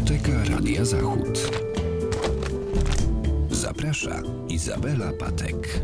Biblioteka Radia Zachód. Zaprasza Izabela Patek.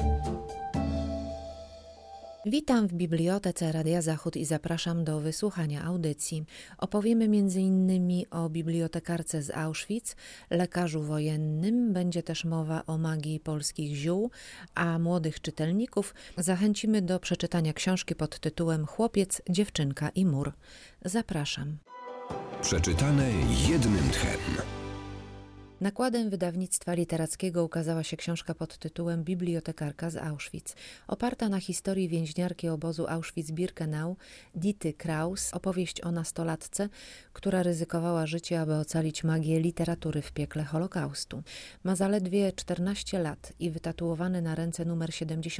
Witam w Bibliotece Radia Zachód i zapraszam do wysłuchania audycji. Opowiemy m.in. o bibliotekarce z Auschwitz, lekarzu wojennym, będzie też mowa o magii polskich ziół, a młodych czytelników zachęcimy do przeczytania książki pod tytułem Chłopiec, dziewczynka i mur. Zapraszam. Przeczytane jednym tchem. Nakładem wydawnictwa literackiego ukazała się książka pod tytułem Bibliotekarka z Auschwitz. Oparta na historii więźniarki obozu Auschwitz-Birkenau, Dity Kraus, opowieść o nastolatce, która ryzykowała życie, aby ocalić magię literatury w piekle Holokaustu. Ma zaledwie 14 lat i wytatuowany na ręce numer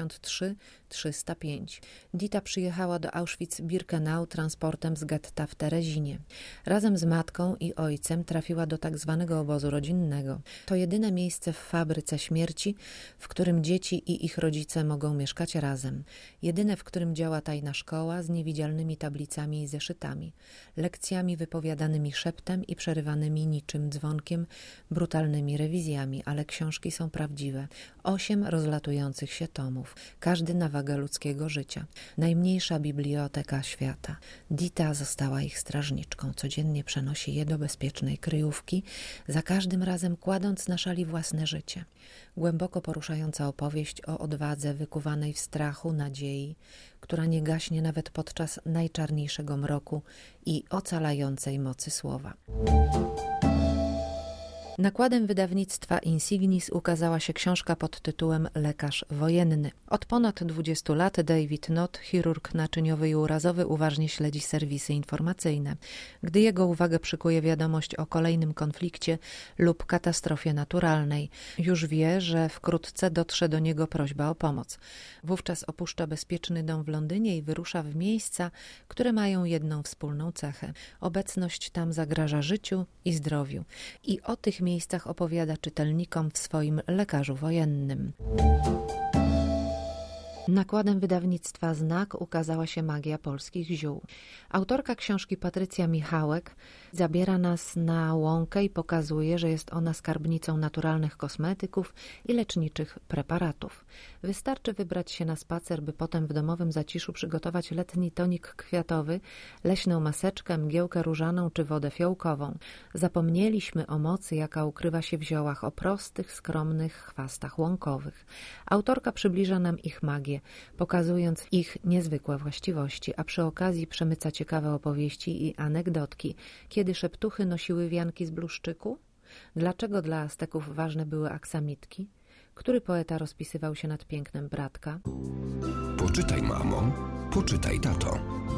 73305. Dita przyjechała do Auschwitz-Birkenau transportem z getta w Terezinie. Razem z matką i ojcem trafiła do tak zwanego obozu rodzinnego. To jedyne miejsce w fabryce śmierci, w którym dzieci i ich rodzice mogą mieszkać razem. Jedyne, w którym działa tajna szkoła z niewidzialnymi tablicami i zeszytami, lekcjami wypowiadanymi szeptem i przerywanymi niczym dzwonkiem, brutalnymi rewizjami, ale książki są prawdziwe. 8 rozlatujących się tomów, każdy na wagę ludzkiego życia. Najmniejsza biblioteka świata. Dita została ich strażniczką. Codziennie przenosi je do bezpiecznej kryjówki, za każdym razem kładąc na szali własne życie. Głęboko poruszająca opowieść o odwadze wykuwanej w strachu, nadziei, która nie gaśnie nawet podczas najczarniejszego mroku i ocalającej mocy słowa. Nakładem wydawnictwa Insignis ukazała się książka pod tytułem Lekarz wojenny. Od ponad 20 lat David Knott, chirurg naczyniowy i urazowy, uważnie śledzi serwisy informacyjne. Gdy jego uwagę przykuje wiadomość o kolejnym konflikcie lub katastrofie naturalnej, już wie, że wkrótce dotrze do niego prośba o pomoc. Wówczas opuszcza bezpieczny dom w Londynie i wyrusza w miejsca, które mają jedną wspólną cechę. Obecność tam zagraża życiu i zdrowiu. I o tych miejscach opowiada czytelnikom w swoim Lekarzu wojennym. Nakładem wydawnictwa Znak ukazała się Magia polskich ziół. Autorka książki Patrycja Michałek zabiera nas na łąkę i pokazuje, że jest ona skarbnicą naturalnych kosmetyków i leczniczych preparatów. Wystarczy wybrać się na spacer, by potem w domowym zaciszu przygotować letni tonik kwiatowy, leśną maseczkę, mgiełkę różaną czy wodę fiołkową. Zapomnieliśmy o mocy, jaka ukrywa się w ziołach, o prostych, skromnych chwastach łąkowych. Autorka przybliża nam ich magię, pokazując ich niezwykłe właściwości, a przy okazji przemyca ciekawe opowieści i anegdotki. Kiedy szeptuchy nosiły wianki z bluszczyku? Dlaczego dla Azteków ważne były aksamitki? Który poeta rozpisywał się nad pięknem bratka? Poczytaj, mamo, poczytaj, tato.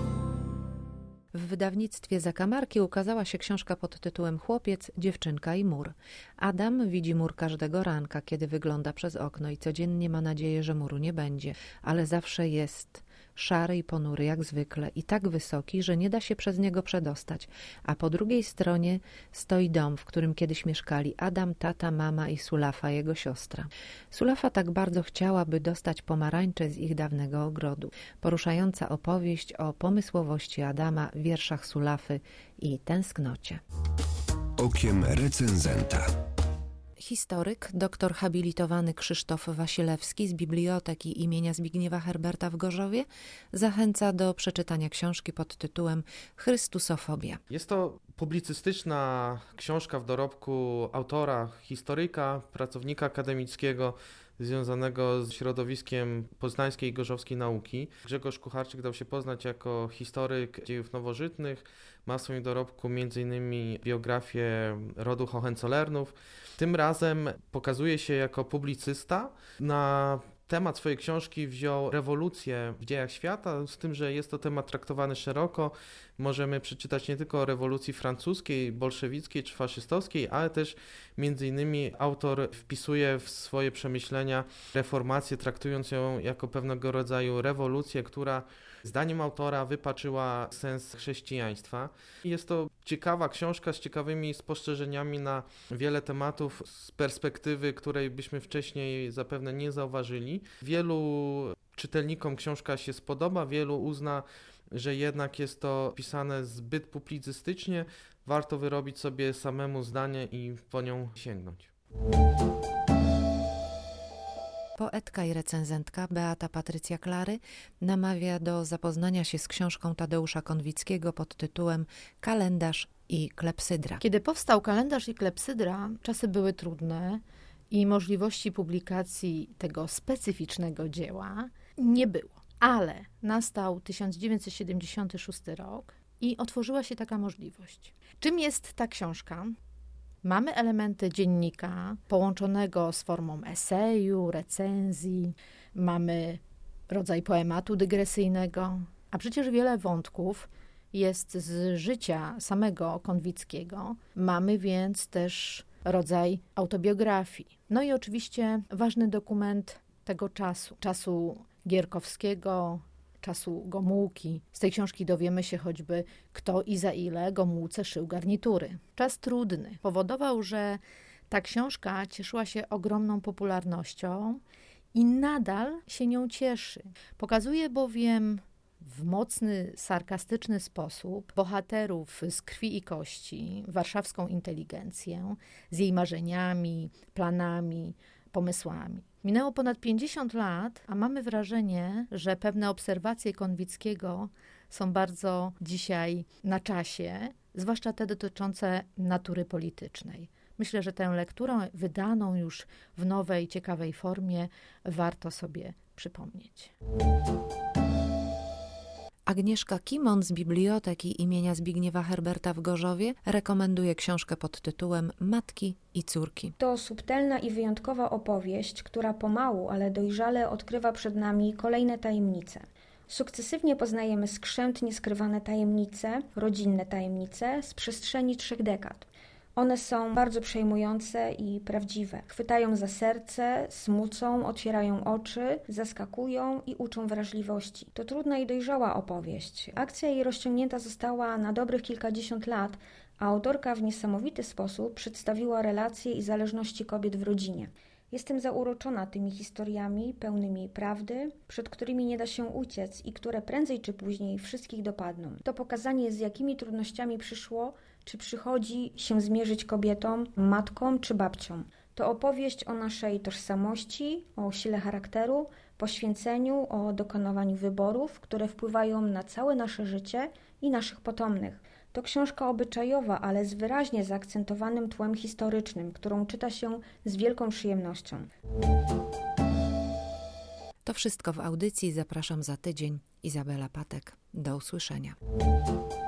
W wydawnictwie Zakamarki ukazała się książka pod tytułem Chłopiec, dziewczynka i mur. Adam widzi mur każdego ranka, kiedy wygląda przez okno i codziennie ma nadzieję, że muru nie będzie, ale zawsze jest szary i ponury jak zwykle i tak wysoki, że nie da się przez niego przedostać, a po drugiej stronie stoi dom, w którym kiedyś mieszkali Adam, tata, mama i Sulafa, jego siostra. Sulafa tak bardzo chciała, by dostać pomarańcze z ich dawnego ogrodu. Poruszająca opowieść o pomysłowości Adama, wierszach Sulafy i tęsknocie. Okiem recenzenta. Historyk, doktor habilitowany Krzysztof Wasilewski z Biblioteki imienia Zbigniewa Herberta w Gorzowie zachęca do przeczytania książki pod tytułem Chrystusofobia. Jest to publicystyczna książka w dorobku autora, historyka, pracownika akademickiego związanego z środowiskiem poznańskiej i gorzowskiej nauki. Grzegorz Kucharczyk dał się poznać jako historyk dziejów nowożytnych. Ma w swoim dorobku m.in. biografię rodu Hohenzollernów. Tym razem pokazuje się jako publicysta. Na temat swojej książki wziął rewolucję w dziejach świata, z tym, że jest to temat traktowany szeroko. Możemy przeczytać nie tylko o rewolucji francuskiej, bolszewickiej czy faszystowskiej, ale też między innymi autor wpisuje w swoje przemyślenia reformację, traktując ją jako pewnego rodzaju rewolucję, która zdaniem autora wypaczyła sens chrześcijaństwa. Jest to ciekawa książka z ciekawymi spostrzeżeniami na wiele tematów z perspektywy, której byśmy wcześniej zapewne nie zauważyli. Wielu czytelnikom książka się spodoba, wielu uzna, że jednak jest to pisane zbyt publicystycznie, warto wyrobić sobie samemu zdanie i po nią sięgnąć. Poetka i recenzentka Beata Patrycja Klary namawia do zapoznania się z książką Tadeusza Konwickiego pod tytułem Kalendarz i klepsydra. Kiedy powstał Kalendarz i klepsydra, czasy były trudne i możliwości publikacji tego specyficznego dzieła nie było. Ale nastał 1976 rok i otworzyła się taka możliwość. Czym jest ta książka? Mamy elementy dziennika połączonego z formą eseju, recenzji, mamy rodzaj poematu dygresyjnego, a przecież wiele wątków jest z życia samego Konwickiego. Mamy więc też rodzaj autobiografii. No i oczywiście ważny dokument tego czasu Gierkowskiego, czasu Gomułki. Z tej książki dowiemy się choćby, kto i za ile Gomułce szył garnitury. Czas trudny powodował, że ta książka cieszyła się ogromną popularnością i nadal się nią cieszy. Pokazuje bowiem w mocny, sarkastyczny sposób bohaterów z krwi i kości, warszawską inteligencję, z jej marzeniami, planami, pomysłami. Minęło ponad 50 lat, a mamy wrażenie, że pewne obserwacje Konwickiego są bardzo dzisiaj na czasie, zwłaszcza te dotyczące natury politycznej. Myślę, że tę lekturę wydaną już w nowej, ciekawej formie warto sobie przypomnieć. Agnieszka Kimon z Biblioteki imienia Zbigniewa Herberta w Gorzowie rekomenduje książkę pod tytułem Matki i córki. To subtelna i wyjątkowa opowieść, która pomału, ale dojrzale odkrywa przed nami kolejne tajemnice. Sukcesywnie poznajemy skrzętnie skrywane tajemnice, rodzinne tajemnice z przestrzeni 3 dekad. One są bardzo przejmujące i prawdziwe. Chwytają za serce, smucą, otwierają oczy, zaskakują i uczą wrażliwości. To trudna i dojrzała opowieść. Akcja jej rozciągnięta została na dobrych kilkadziesiąt lat, a autorka w niesamowity sposób przedstawiła relacje i zależności kobiet w rodzinie. Jestem zauroczona tymi historiami pełnymi prawdy, przed którymi nie da się uciec i które prędzej czy później wszystkich dopadną. To pokazanie, z jakimi trudnościami przyszło, czy przychodzi się zmierzyć kobietom, matkom czy babciom. To opowieść o naszej tożsamości, o sile charakteru, poświęceniu, o dokonywaniu wyborów, które wpływają na całe nasze życie i naszych potomnych. To książka obyczajowa, ale z wyraźnie zaakcentowanym tłem historycznym, którą czyta się z wielką przyjemnością. To wszystko w audycji. Zapraszam za tydzień. Izabela Patek. Do usłyszenia.